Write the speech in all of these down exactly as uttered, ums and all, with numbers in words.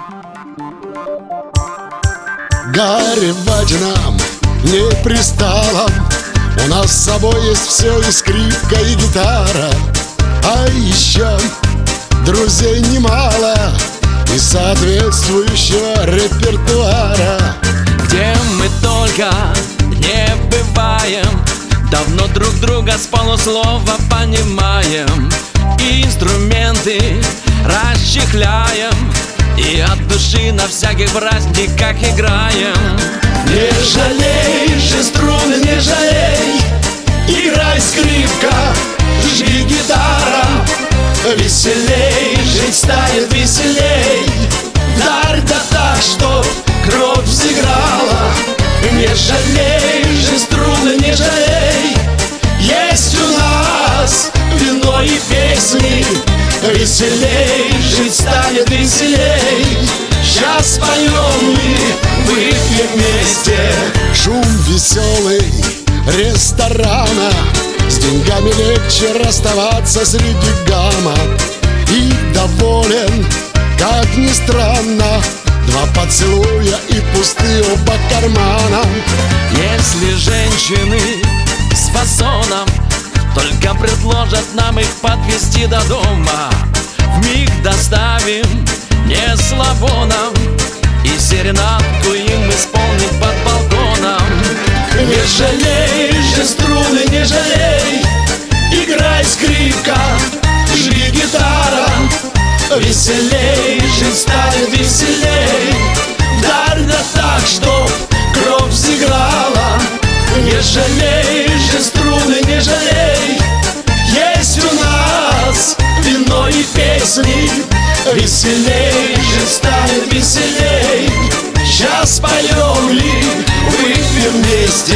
Горевать нам не пристало. У нас с собой есть все, и скрипка, и гитара. А еще друзей немало и соответствующего репертуара. Где мы только не бываем, давно друг друга с полуслова понимаем. И инструменты расчехляем, и от души на всяких праздниках играем. Не жалей же струны, не жалей, играй, скрипка, жги, гитара. Веселей жить станет, веселей, вдарь да так, чтоб кровь взыграла. Не жалей же струны, не жалей, есть у нас вино и песни. Веселей жить станет, веселей, сейчас поем и выпьем вместе. Шум веселый ресторана, с деньгами легче расставаться среди гамма. И доволен, как ни странно, два поцелуя и пустые оба кармана. Если женщины с фасоном только предложат нам их подвезти до дома, вмиг доставим не слабоном, и серенадку им исполним под балконом. Не жалей же струны, не жалей, играй, скрипка, жги, гитара. Веселей жить станет, веселей, вдарь да так, чтоб кровь взыграла. Не жалей же струны, не жалей, есть у нас вино и песни. Веселей жить станет, веселей, сейчас поем и выпьем вместе.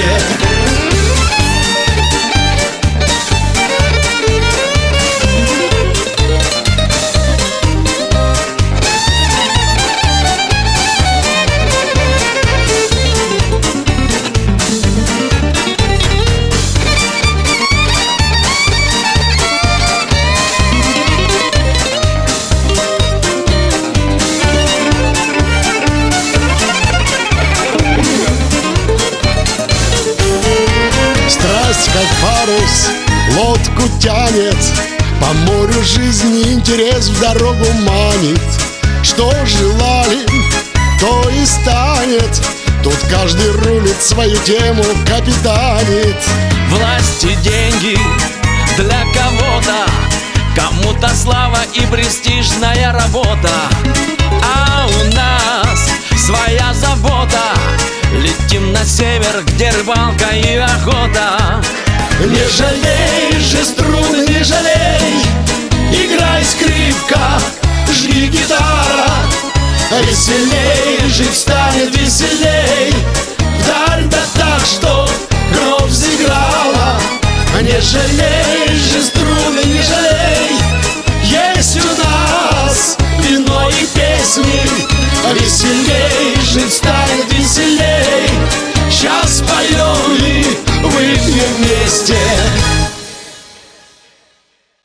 Как парус лодку тянет, по морю жизни интерес в дорогу манит. Что желали, то и станет, тут каждый рулит, свою тему капитанит. Власть и деньги для кого-то, кому-то слава и престижная работа. А у нас своя забота, летим на север, где рыбалка и охота. Не жалей же струны, не жалей, играй, скрипка, жги, гитара. Веселей жить станет, веселей, вдарь да так, чтоб кровь взыграла. Не жалей же струны, не жалей, есть у нас вино и песни. Веселей жить